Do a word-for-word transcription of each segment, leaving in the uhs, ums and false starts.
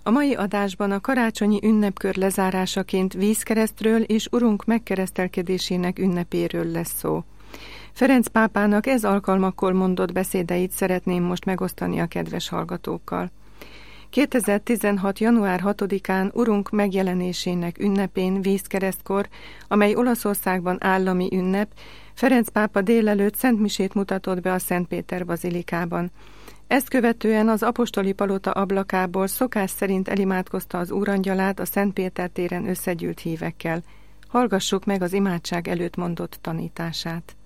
A mai adásban a karácsonyi ünnepkör lezárásaként vízkeresztről és Urunk megkeresztelkedésének ünnepéről lesz szó. Ferenc pápának ez alkalmakkor mondott beszédeit szeretném most megosztani a kedves hallgatókkal. kétezer-tizenhat. január hatodikán Urunk megjelenésének ünnepén vízkeresztkor, amely Olaszországban állami ünnep, Ferenc pápa délelőtt szentmisét mutatott be a Szent Péter bazilikában. Ezt követően az apostoli palota ablakából szokás szerint elimádkozta az Úrangyalát a Szent Péter téren összegyűlt hívekkel. Hallgassuk meg az imádság előtt mondott tanítását.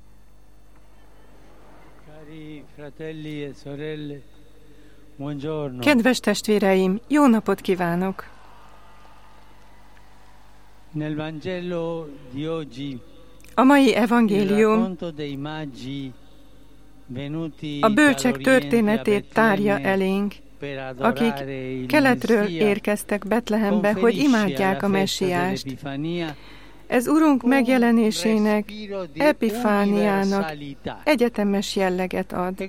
Kedves testvéreim, jó napot kívánok! A mai evangélium a bölcsek történetét tárja elénk, akik keletről érkeztek Betlehembe, hogy imádják a Messiást. Ez Urunk megjelenésének, Epifániának egyetemes jelleget ad.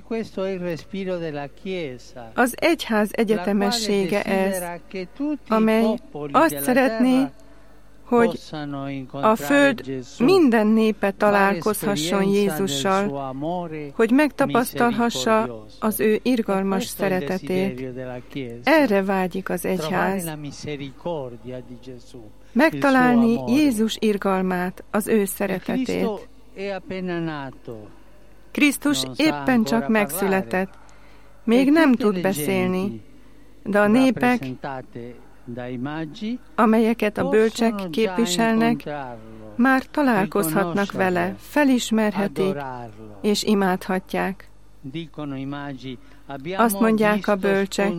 Az egyház egyetemessége ez, amely azt szeretné, hogy a föld minden népe találkozhasson Jézussal, hogy megtapasztalhassa az ő irgalmas szeretetét. Erre vágyik az egyház. Megtalálni Jézus irgalmát, az ő szeretetét. Krisztus éppen csak megszületett, még nem tud beszélni, de a népek, amelyeket a bölcsek képviselnek, már találkozhatnak vele, felismerhetik és imádhatják. Azt mondják a bölcsek,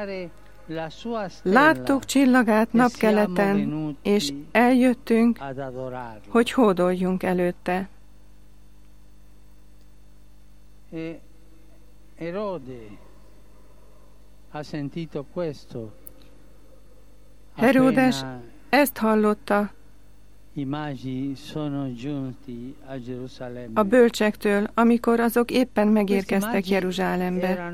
láttuk csillagát napkeleten, és eljöttünk, hogy hódoljunk előtte. Heródes ezt hallotta a bölcsektől, amikor azok éppen megérkeztek Jeruzsálembe.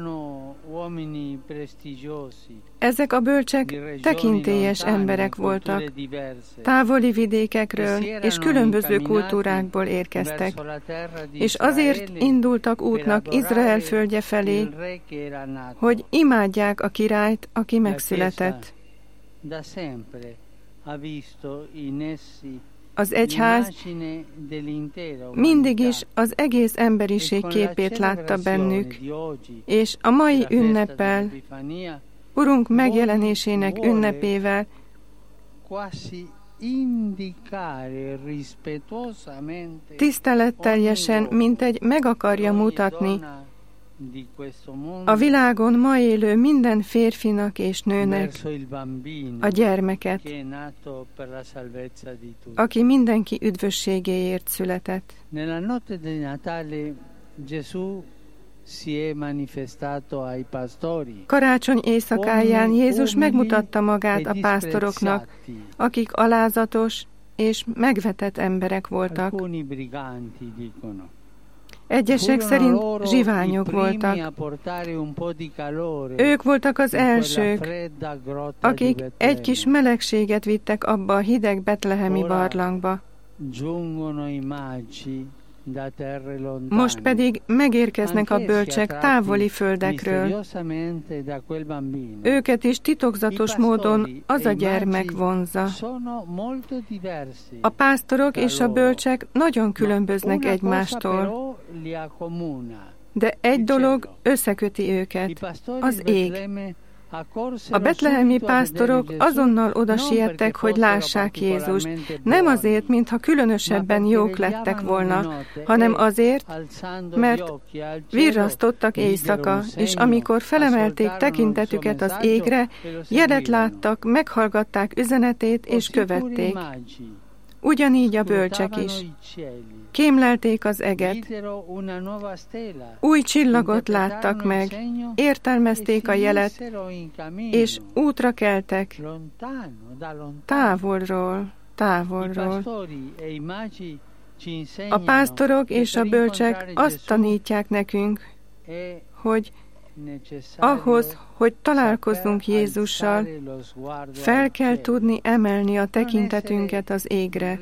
Ezek a bölcsek tekintélyes emberek voltak, távoli vidékekről és különböző kultúrákból érkeztek, és azért indultak útnak Izrael földje felé, hogy imádják a királyt, aki megszületett. Az egyház mindig is az egész emberiség képét látta bennük, és a mai ünneppel, Urunk megjelenésének ünnepével tiszteletteljesen, mintegy meg akarja mutatni a világon ma élő minden férfinak és nőnek a gyermeket, aki mindenki üdvösségéért született. Karácsony éjszakáján Jézus megmutatta magát a pásztoroknak, akik alázatos és megvetett emberek voltak. Egyesek szerint zsiványok voltak. Ők voltak az elsők, akik egy kis melegséget vittek abba a hideg betlehemi barlangba. Most pedig megérkeznek a bölcsek távoli földekről. Őket is titokzatos módon az a gyermek vonzza. A pásztorok és a bölcsek nagyon különböznek egymástól, de egy dolog összeköti őket, az ég. A betlehemi pásztorok azonnal oda siettek, hogy lássák Jézust, nem azért, mintha különösebben jók lettek volna, hanem azért, mert virrasztottak éjszaka, és amikor felemelték tekintetüket az égre, jelet láttak, meghallgatták üzenetét, és követték. Ugyanígy a bölcsek is. Kémlelték az eget, új csillagot láttak meg, értelmezték a jelet, és útra keltek, távolról, távolról. A pásztorok és a bölcsek azt tanítják nekünk, hogy ahhoz, hogy találkozzunk Jézussal, fel kell tudni emelni a tekintetünket az égre.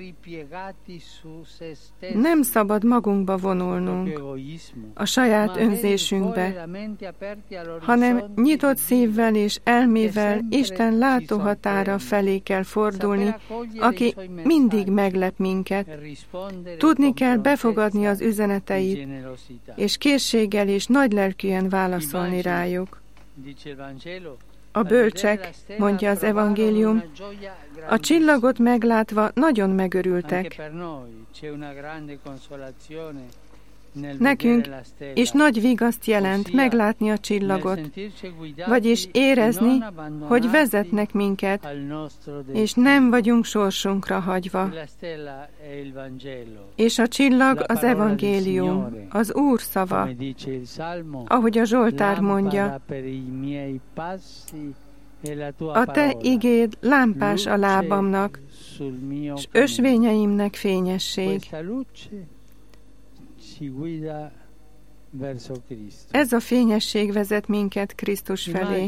Nem szabad magunkba vonulnunk, a saját önzésünkbe, hanem nyitott szívvel és elmével Isten látóhatára felé kell fordulni, aki mindig meglep minket. Tudni kell befogadni az üzeneteit, és készséggel és nagylelkűen válaszolni rájuk. A bölcsek, mondja az evangélium, a csillagot meglátva nagyon megörültek. Nekünk is nagy vigaszt jelent meglátni a csillagot, vagyis érezni, hogy vezetnek minket, és nem vagyunk sorsunkra hagyva. És a csillag az evangélium, az Úr szava, ahogy a Zsoltár mondja, a te igéd lámpás a lábamnak, és ösvényeimnek fényesség. Ez a fényesség vezet minket Krisztus felé.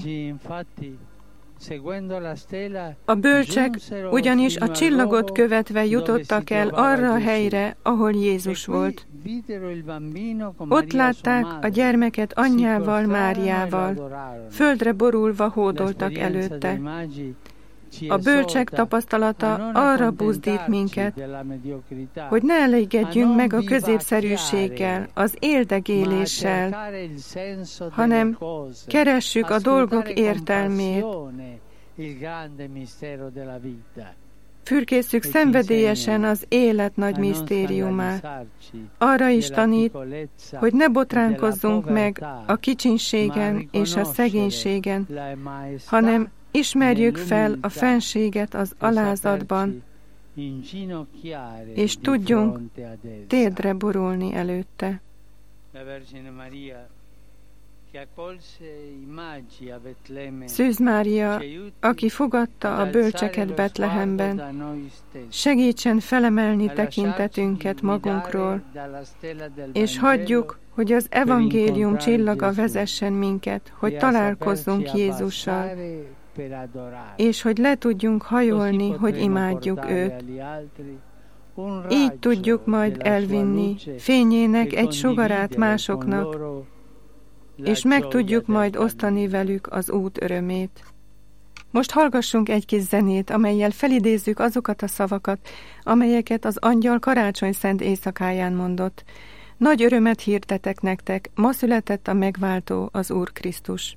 A bölcsek ugyanis a csillagot követve jutottak el arra a helyre, ahol Jézus volt. Ott látták a gyermeket anyjával, Máriával. Földre borulva hódoltak előtte. A bölcsek tapasztalata arra buzdít minket, hogy ne elégedjünk meg a középszerűséggel, az éldegéléssel, hanem keressük a dolgok értelmét. Fürkészük szenvedélyesen az élet nagy misztériumát. Arra is tanít, hogy ne botránkozzunk meg a kicsinségen és a szegénységen, hanem ismerjük fel a fenséget az alázatban, és tudjunk térdre borulni előtte. Szűz Mária, aki fogadta a bölcseket Betlehemben, segítsen felemelni tekintetünket magunkról, és hagyjuk, hogy az evangélium csillaga vezessen minket, hogy találkozzunk Jézussal, és hogy le tudjunk hajolni, hogy imádjuk őt. Így tudjuk majd elvinni fényének egy sugarát másoknak, és meg tudjuk majd osztani velük az út örömét. Most hallgassunk egy kis zenét, amellyel felidézzük azokat a szavakat, amelyeket az angyal karácsony szent éjszakáján mondott. Nagy örömet hirdetek nektek, ma született a megváltó, az Úr Krisztus.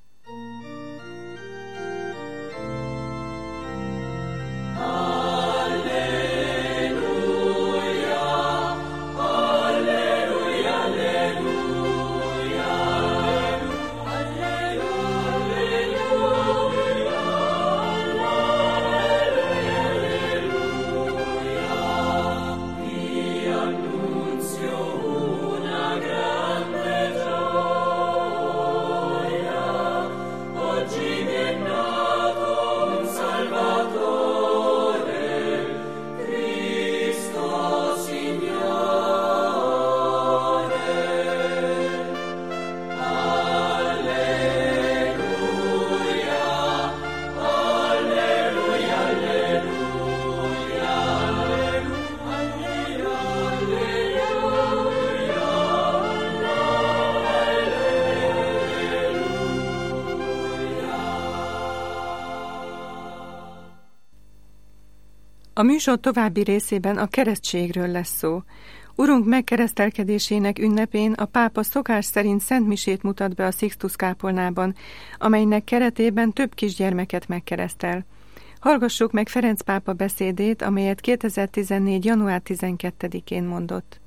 A műsor további részében a keresztségről lesz szó. Urunk megkeresztelkedésének ünnepén a pápa szokás szerint szentmisét mutat be a Sixtus kápolnában, amelynek keretében több kisgyermeket megkeresztel. Hallgassuk meg Ferenc pápa beszédét, amelyet kétezer-tizennégy. január tizenkettedikén mondott.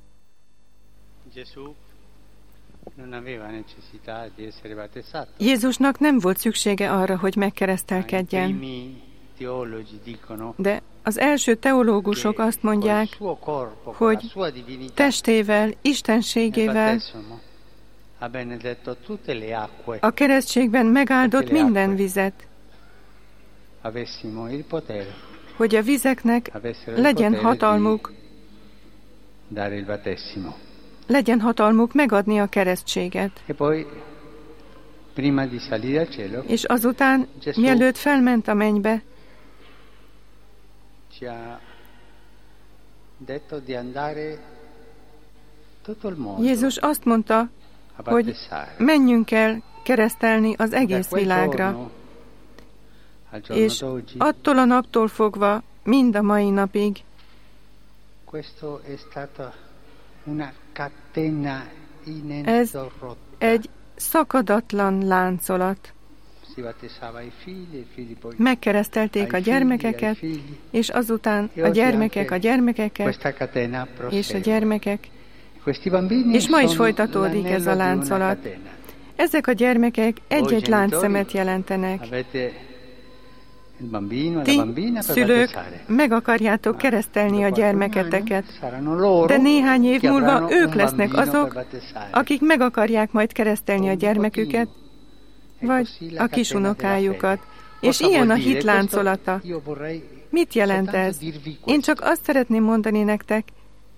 Jézusnak nem volt szüksége arra, hogy megkeresztelkedjen. De az első teológusok azt mondják, hogy testével, istenségével a keresztségben megáldott minden vizet, hogy a vizeknek legyen hatalmuk, legyen hatalmuk megadni a keresztséget. És azután, mielőtt felment a mennybe, Jézus azt mondta, hogy menjünk el keresztelni az egész világra, és attól a naptól fogva mind a mai napig ez egy szakadatlan láncolat. Megkeresztelték a gyermekeket, és azután a gyermekek a gyermekeket, és a gyermekek, és ma is folytatódik ez a láncolat. Ezek a gyermekek egy-egy láncszemet jelentenek. Ti, szülők, meg akarjátok keresztelni a gyermeketeket, de néhány év múlva ők lesznek azok, akik meg akarják majd keresztelni a gyermeküket, vagy a kisunokájukat. És ilyen a hit láncolata. Mit jelent ez? Én csak azt szeretném mondani nektek,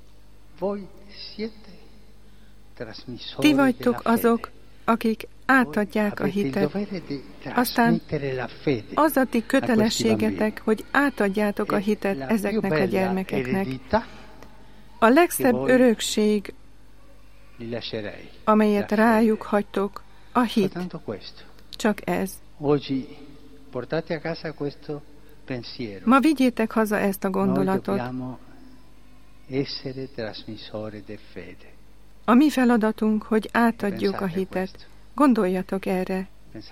ti vagytok azok, akik átadják a hitet. Aztán az a ti kötelességetek, hogy átadjátok a hitet ezeknek a gyermekeknek. A legszebb örökség, amelyet rájuk hagytok, a hit. Csak ez. Ma vigyétek haza ezt a gondolatot. A mi feladatunk, hogy átadjuk a hitet. Gondoljatok erre.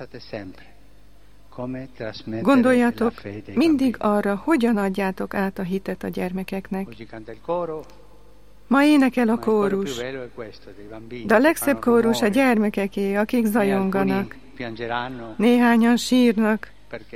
Gondoljatok mindig arra, hogyan adjátok át a hitet a gyermekeknek. Ma énekel a kórus, de a legszebb kórus a gyermekeké, akik zajonganak. Néhányan sírnak,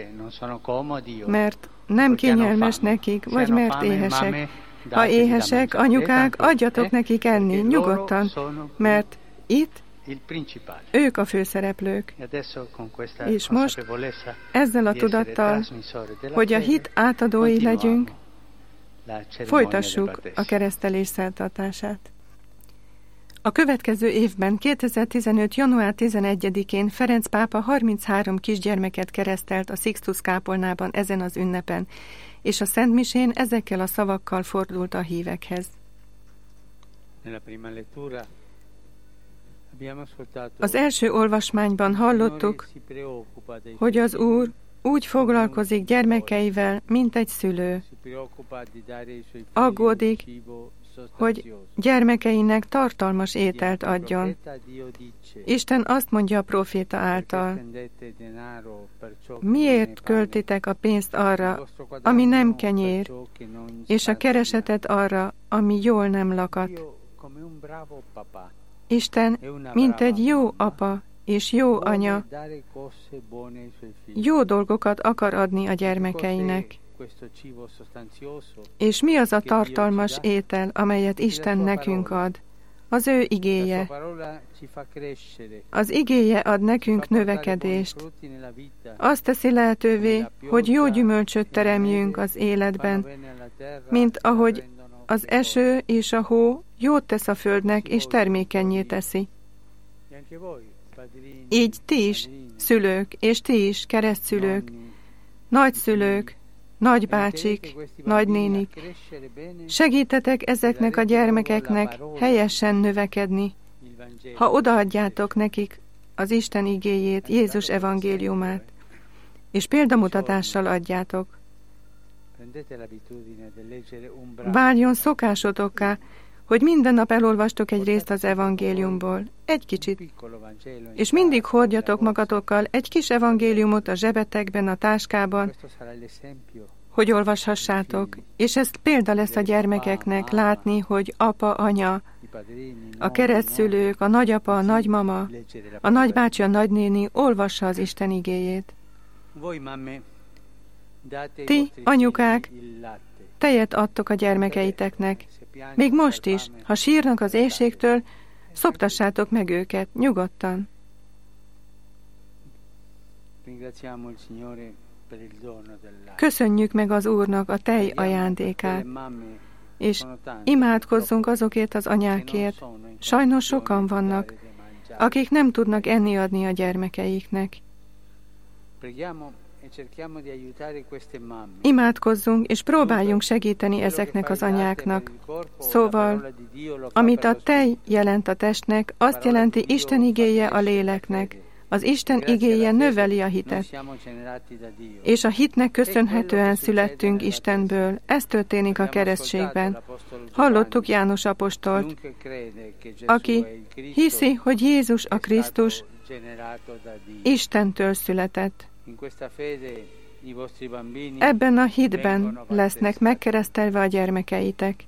mert nem kényelmes nekik, vagy mert éhesek. Ha éhesek, anyukák, adjatok nekik enni, nyugodtan, mert itt ők a főszereplők. És most ezzel a tudattal, hogy a hit átadói legyünk, folytassuk a keresztelés szentartását. A következő évben, kétezer-tizenöt. január tizenegyedikén Ferenc pápa harminchárom kisgyermeket keresztelt a Sixtus kápolnában ezen az ünnepen, és a szentmisén ezekkel a szavakkal fordult a hívekhez. Az első olvasmányban hallottuk, hogy az Úr úgy foglalkozik gyermekeivel, mint egy szülő. Aggódik, hogy gyermekeinek tartalmas ételt adjon. Isten azt mondja a próféta által, miért költitek a pénzt arra, ami nem kenyér, és a keresetet arra, ami jól nem lakat. Isten, mint egy jó apa és jó anya, jó dolgokat akar adni a gyermekeinek. És mi az a tartalmas étel, amelyet Isten nekünk ad? Az ő igéje. Az igéje ad nekünk növekedést. Azt teszi lehetővé, hogy jó gyümölcsöt teremjünk az életben, mint ahogy az eső és a hó jót tesz a földnek, és termékennyé teszi. Így ti is, szülők, és ti is, keresztszülők, nagyszülők, nagybácsik, nagynénik, segítetek ezeknek a gyermekeknek helyesen növekedni, ha odaadjátok nekik az Isten igéjét, Jézus evangéliumát, és példamutatással adjátok. Váljon szokásotokká, hogy minden nap elolvastok egy részt az evangéliumból, egy kicsit, és mindig hordjatok magatokkal egy kis evangéliumot a zsebetekben, a táskában, hogy olvashassátok, és ez példa lesz a gyermekeknek látni, hogy apa, anya, a keresztszülők, a nagyapa, a nagymama, a nagybácsi, a nagynéni olvassa az Isten igéjét. Ti, anyukák, tejet adtok a gyermekeiteknek. Még most is, ha sírnak az éhségtől, szoptassátok meg őket, nyugodtan. Köszönjük meg az Úrnak a tej ajándékát, és imádkozzunk azokért az anyákért. Sajnos sokan vannak, akik nem tudnak enni adni a gyermekeiknek. Imádkozzunk, és próbáljunk segíteni ezeknek az anyáknak. Szóval, amit a tej jelent a testnek, azt jelenti Isten igéje a léleknek. Az Isten igéje növeli a hitet. És a hitnek köszönhetően születtünk Istenből. Ez történik a keresztségben. Hallottuk János apostolt, aki hiszi, hogy Jézus a Krisztus Istentől született. Ebben a hitben lesznek megkeresztelve a gyermekeitek.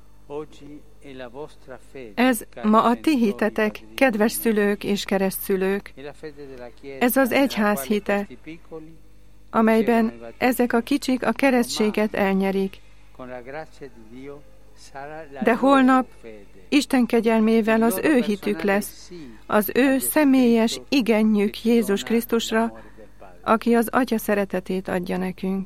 Ez ma a ti hitetek, kedves szülők és keresztszülők. Ez az egyház hite, amelyben ezek a kicsik a keresztséget elnyerik. De holnap Isten kegyelmével az ő hitük lesz, az ő személyes igenjük Jézus Krisztusra, aki az Atya szeretetét adja nekünk.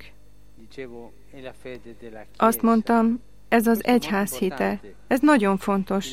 Azt mondtam, ez az egyház hite. Ez nagyon fontos.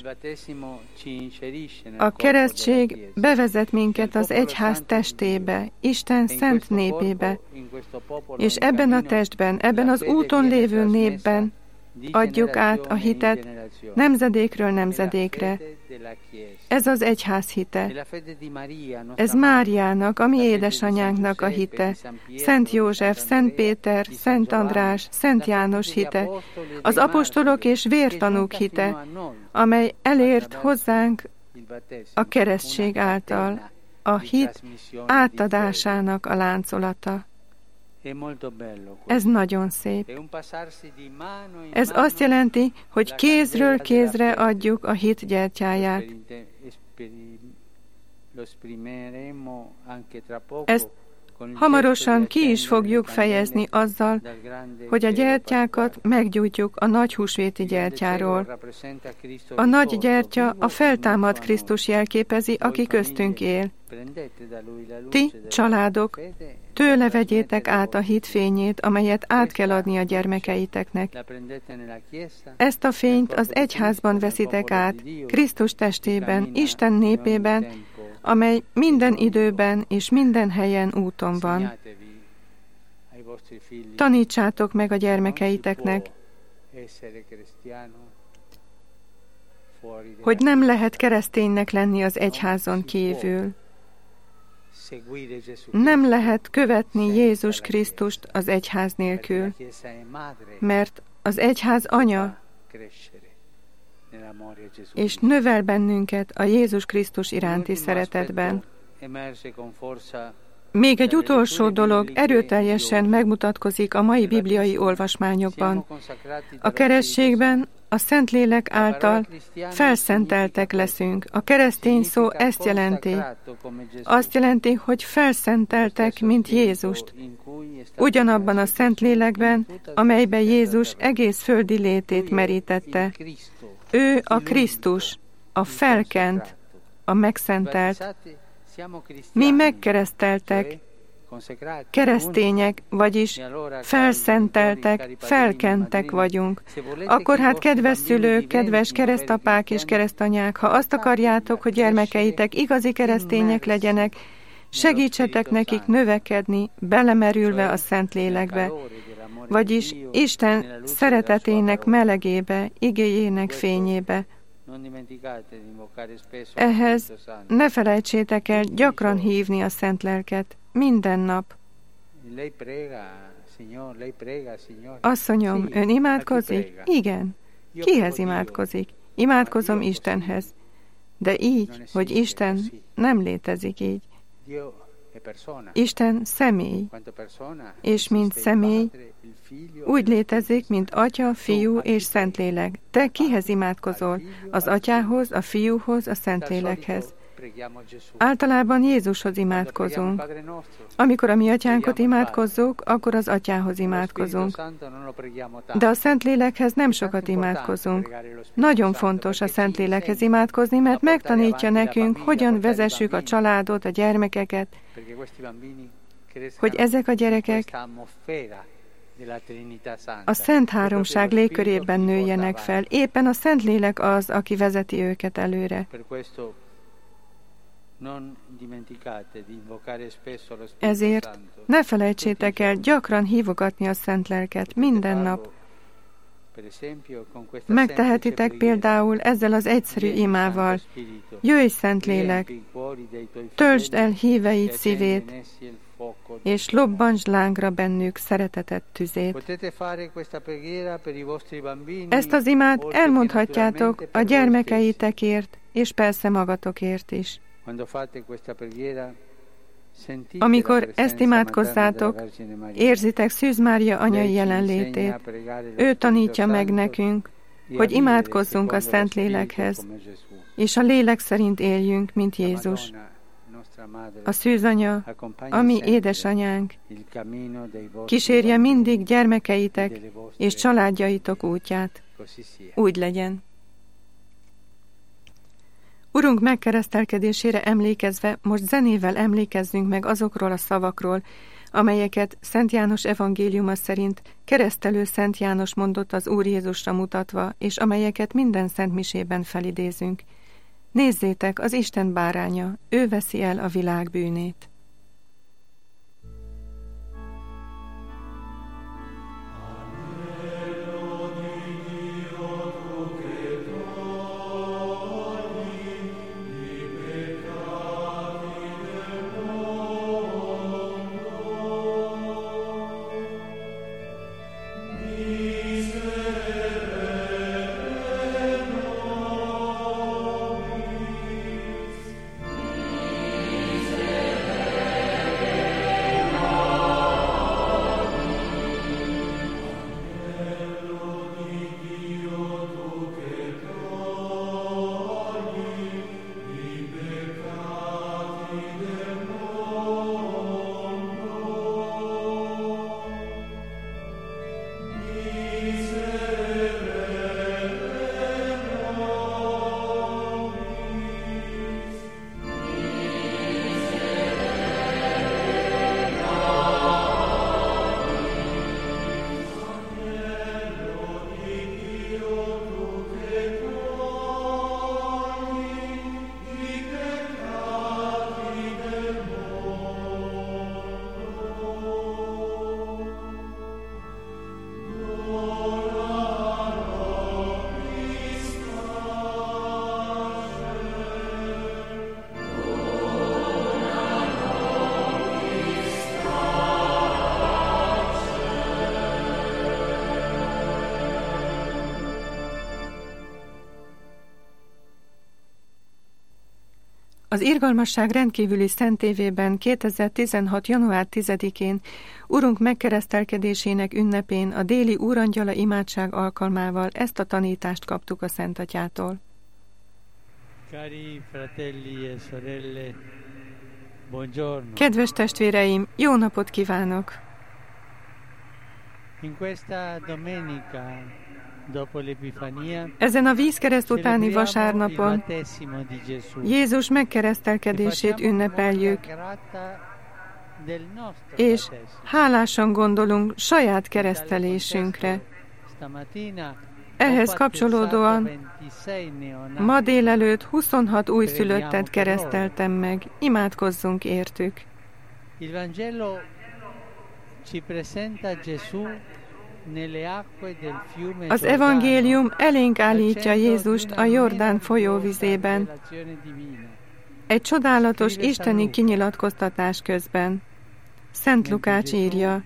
A keresztség bevezet minket az egyház testébe, Isten szent népébe, és ebben a testben, ebben az úton lévő népben adjuk át a hitet nemzedékről nemzedékre. Ez az egyház hite. Ez Máriának, a mi édesanyánknak a hite. Szent József, Szent Péter, Szent András, Szent János hite. Az apostolok és vértanúk hite, amely elért hozzánk a keresztség által, a hit átadásának a láncolata. Ez nagyon szép. Ez azt jelenti, hogy kézről kézre adjuk a hit gyertyáját. Ezt hamarosan ki is fogjuk fejezni azzal, hogy a gyertyákat meggyújtjuk a nagy húsvéti gyertyáról. A nagy gyertya a feltámadt Krisztus jelképezi, aki köztünk él. Ti, családok, tőle vegyétek át a hit fényét, amelyet át kell adni a gyermekeiteknek. Ezt a fényt az egyházban veszitek át, Krisztus testében, Isten népében, amely minden időben és minden helyen úton van. Tanítsátok meg a gyermekeiteknek, hogy nem lehet kereszténynek lenni az egyházon kívül. Nem lehet követni Jézus Krisztust az egyház nélkül, mert az egyház anya, és növel bennünket a Jézus Krisztus iránti szeretetben. Még egy utolsó dolog erőteljesen megmutatkozik a mai bibliai olvasmányokban. A keresztségben a Szentlélek által felszenteltek leszünk. A keresztény szó ezt jelenti. Azt jelenti, hogy felszenteltek, mint Jézust. Ugyanabban a Szentlélekben, amelyben Jézus egész földi létét merítette. Ő a Krisztus, a felkent, a megszentelt. Mi megkereszteltek, keresztények, vagyis felszenteltek, felkentek vagyunk. Akkor hát, kedves szülők, kedves keresztapák és keresztanyák, ha azt akarjátok, hogy gyermekeitek igazi keresztények legyenek, segítsetek nekik növekedni, belemerülve a Szentlélekbe, vagyis Isten szeretetének melegébe, igéjének fényébe. Ehhez ne felejtsétek el gyakran hívni a Szent Lelket, minden nap. Asszonyom, ön imádkozik? Igen. Kihez imádkozik? Imádkozom Istenhez. De így, hogy Isten nem létezik így. Isten személy, és mint személy úgy létezik, mint Atya, Fiú és Szentlélek. Te kihez imádkozol? Az Atyához, a Fiúhoz, a Szentlélekhez. Általában Jézushoz imádkozunk. Amikor a mi Atyánkot imádkozzuk, akkor az Atyához imádkozunk. De a Szentlélekhez nem sokat imádkozunk. Nagyon fontos a Szentlélekhez imádkozni, mert megtanítja nekünk, hogyan vezessük a családot, a gyermekeket, hogy ezek a gyerekek a Szent Háromság légkörében nőjenek fel. Éppen a Szentlélek az, aki vezeti őket előre. Ezért ne felejtsétek el gyakran hívogatni a Szent Lelket minden nap. Megtehetitek például ezzel az egyszerű imával: jöjj, Szentlélek, töltsd el híveid szívét, és lobbantsd lángra bennük szereteted tüzét. Ezt az imát elmondhatjátok a gyermekeitekért, és persze magatokért is. Amikor ezt imádkozzátok, érzitek Szűz Mária anyai jelenlétét. Ő tanítja meg nekünk, hogy imádkozzunk a Szentlélekhez, és a lélek szerint éljünk, mint Jézus. A Szűz Anya, a mi édesanyánk, kísérje mindig gyermekeitek és családjaitok útját. Úgy legyen. Urunk megkeresztelkedésére emlékezve most zenével emlékezzünk meg azokról a szavakról, amelyeket Szent János evangéliuma szerint keresztelő Szent János mondott az Úr Jézusra mutatva, és amelyeket minden szent misében felidézünk. Nézzétek, az Isten báránya, ő veszi el a világ bűnét. Az Irgalmasság rendkívüli szentévében kétezer-tizenhat. január tizedikén Urunk megkeresztelkedésének ünnepén a déli Úrangyala imádság alkalmával ezt a tanítást kaptuk a Szent Atyától. Cari fratelli e sorelle, buongiorno. Kedves testvéreim, jó napot kívánok! In questa domenica ezen a vízkereszt utáni vasárnapon Jézus megkeresztelkedését ünnepeljük, és hálásan gondolunk saját keresztelésünkre. Ehhez kapcsolódóan ma délelőtt huszonhat újszülöttet kereszteltem meg, imádkozzunk értük. Az evangélium elénk állítja Jézust a Jordán folyóvizében, egy csodálatos isteni kinyilatkoztatás közben. Szent Lukács írja: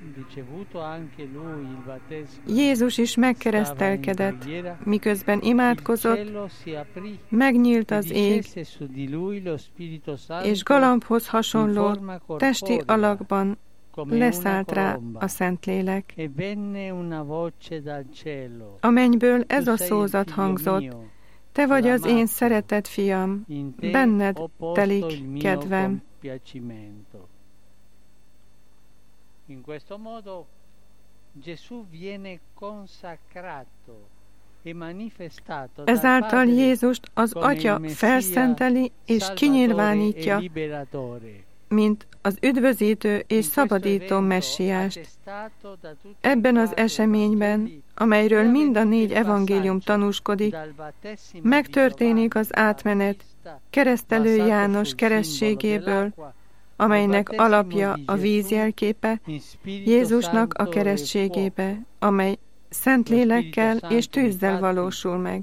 Jézus is megkeresztelkedett, miközben imádkozott, megnyílt az ég, és galambhoz hasonló testi alakban leszállt rá a Szentlélek. A mennyből ez a szózat hangzott: Te vagy az én szeretett fiam, benned telik kedvem. In questo modo Gesù viene consacrato e manifestato. Ezáltal Jézust az Atya felszenteli és kinyilvánítja, mint az üdvözítő és szabadító messiást. Ebben az eseményben, amelyről mind a négy evangélium tanúskodik, megtörténik az átmenet Keresztelő János keresztségéből, amelynek alapja a víz jelképe, Jézusnak a keresztségébe, amely Szentlélekkel és tűzzel valósul meg.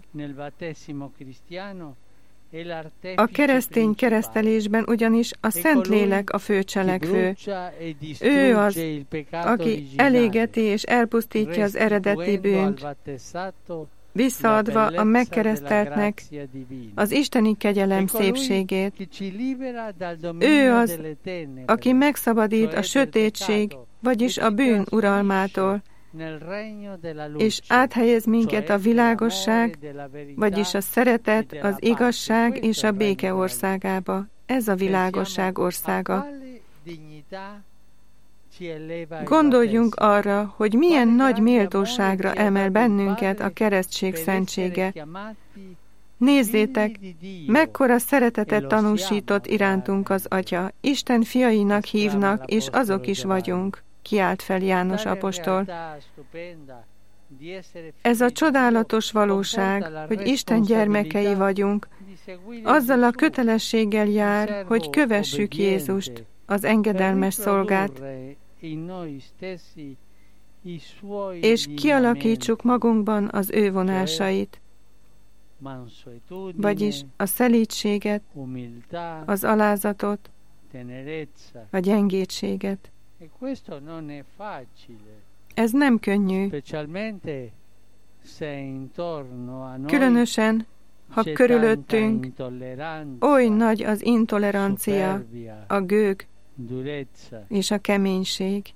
A keresztény keresztelésben ugyanis a Szentlélek a főcselekvő. Ő az, aki elégeti és elpusztítja az eredeti bűnt, visszaadva a megkereszteltnek az isteni kegyelem szépségét. Ő az, aki megszabadít a sötétség, vagyis a bűn uralmától, és áthelyez minket a világosság, vagyis a szeretet, az igazság és a béke országába. Ez a világosság országa. Gondoljunk arra, hogy milyen nagy méltóságra emel bennünket a keresztség szentsége. Nézzétek, mekkora szeretetet tanúsított irántunk az Atya. Isten fiainak hívnak, és azok is vagyunk, kiált fel János apostol. Ez a csodálatos valóság, hogy Isten gyermekei vagyunk, azzal a kötelességgel jár, hogy kövessük Jézust, az engedelmes szolgát, és kialakítsuk magunkban az ő vonásait, vagyis a szelídséget, az alázatot, a gyengétséget. Ez nem könnyű, különösen, ha körülöttünk oly nagy az intolerancia, a gőg és a keménység.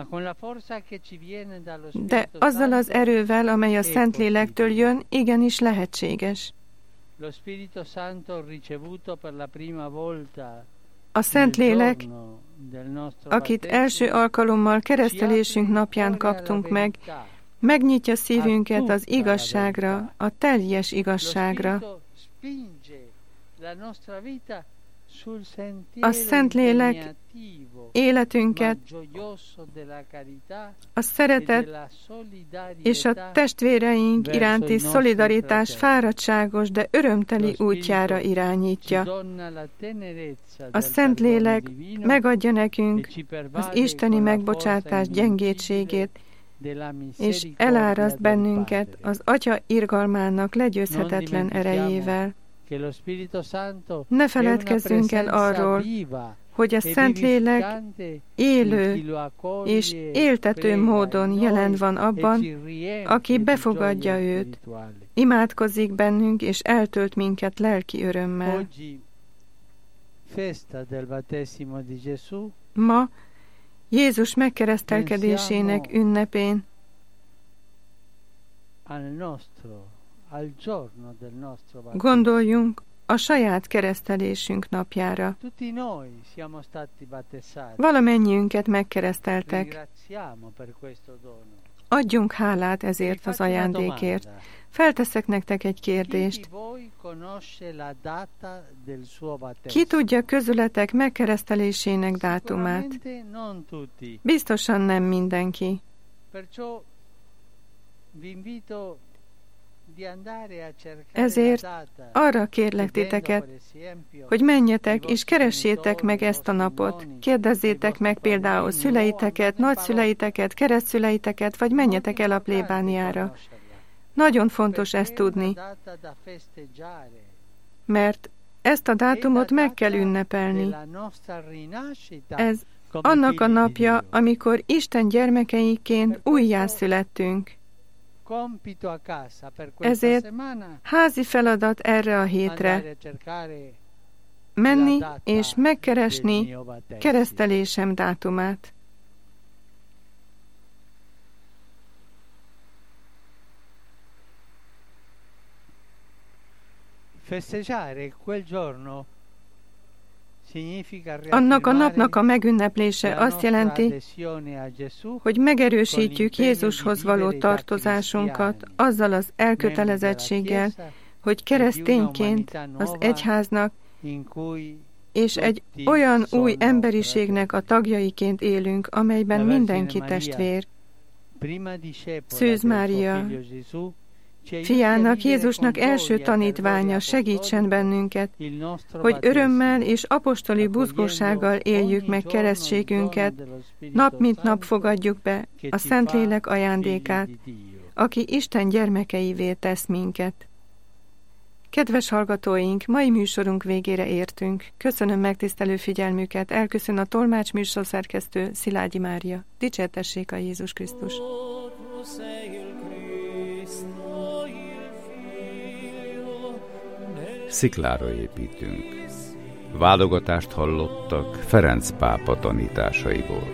De azzal az erővel, amely a Szentlélektől jön, igenis lehetséges. A Szentlélek, akit első alkalommal keresztelésünk napján kaptunk meg, megnyitja szívünket az igazságra, a teljes igazságra. A Szentlélek életünket, a szeretet és a testvéreink iránti szolidaritás fáradtságos, de örömteli útjára irányítja. A Szentlélek megadja nekünk az isteni megbocsátás gyengétségét, és eláraszt bennünket az Atya irgalmának legyőzhetetlen erejével. Ne feledkezzünk el arról, hogy a Szentlélek élő és éltető módon jelen van abban, aki befogadja őt, imádkozik bennünk és eltölt minket lelki örömmel. Ma Jézus megkeresztelkedésének ünnepén gondoljunk a saját keresztelésünk napjára. Valamennyiünket megkereszteltek. Adjunk hálát ezért az ajándékért. Felteszek nektek egy kérdést. Ki tudja közületek megkeresztelésének dátumát? Biztosan nem mindenki. Ezért arra kérlek titeket, hogy menjetek és keressétek meg ezt a napot. Kérdezzétek meg például szüleiteket, nagyszüleiteket, keresztszüleiteket, vagy menjetek el a plébániára. Nagyon fontos ezt tudni, mert ezt a dátumot meg kell ünnepelni. Ez annak a napja, amikor Isten gyermekeiként újjászülettünk. Ezért házi feladat erre a hétre menni és megkeresni keresztelésem dátumát. Annak a napnak a megünneplése azt jelenti, hogy megerősítjük Jézushoz való tartozásunkat azzal az elkötelezettséggel, hogy keresztényként az egyháznak és egy olyan új emberiségnek a tagjaiként élünk, amelyben mindenki testvér. Szűz Mária, Fiának, Jézusnak első tanítványa segítsen bennünket, hogy örömmel és apostoli buzgósággal éljük meg keresztségünket, nap mint nap fogadjuk be a Szentlélek ajándékát, aki Isten gyermekeivé tesz minket. Kedves hallgatóink, mai műsorunk végére értünk. Köszönöm megtisztelő figyelmüket, elköszön a tolmács műsorszerkesztő Szilágyi Mária. Dicsértessék a Jézus Krisztus! Sziklára építünk. Válogatást hallottak Ferenc pápa tanításaiból.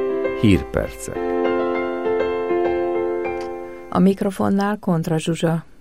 Hírpercek. A mikrofonnál Kontra Zsuzsa.